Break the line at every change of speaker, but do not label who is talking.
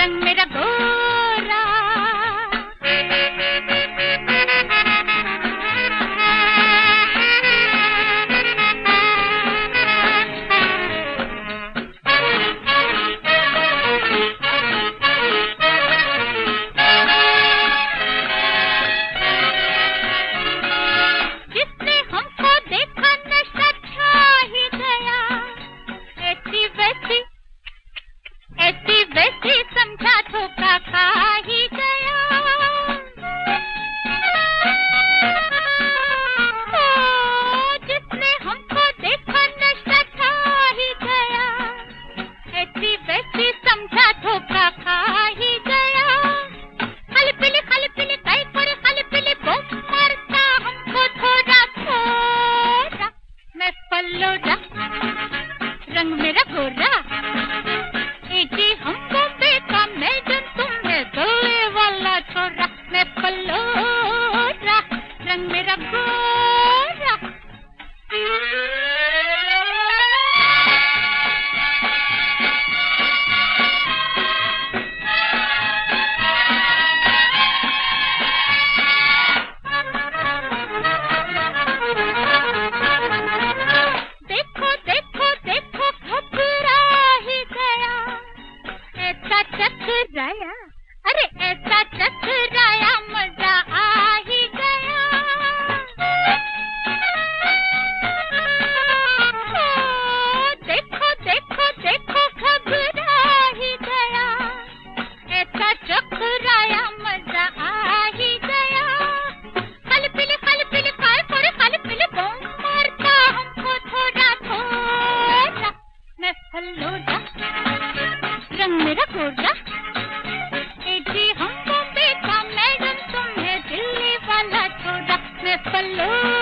रंग मेरा गोरा। जिसने हमको देखा नशा छा ही गया, ऐसी वैसी समझा धोखा खा ही गया। जिसने हमको देखा नशा छा ही गया, ऐसी वैसी समझा धोखा खा ही गया। खलपिली काई करे खलपिली बम मारता हमको थोड़ा थोड़ा। मैं पल्लोड़ा रंग मेरा गोरा। जी हम बॉम्बे का मैडम, तुम है दिल्ली वाला छोरा। मैं पल्लोड़ा रंग मेरा गोरा। देखो देखो देखो घबरा ही गया, ऐसा चकराया, अरे ऐसा चकराया मजा आ ही गया। देखो देखो देखो घबरा ही गया, ऐसा चकराया मजा आ ही गया। खलपिली काय करे खलपिली बम मारता हमको थोड़ा थोड़ा। मैं फल्लोड़ा रंग मेरा गोरा। जी हम बॉम्बे का मैडम, तुम है दिल्ली वाला छोरा। मैं पल्लो